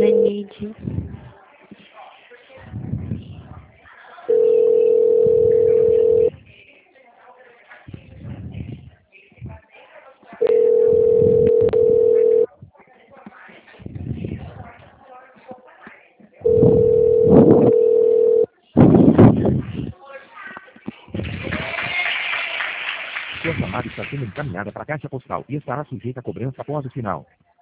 Lenide. Sua chamada está sendo encaminhada para a caixa postal e estará sujeita a cobrança após o sinal.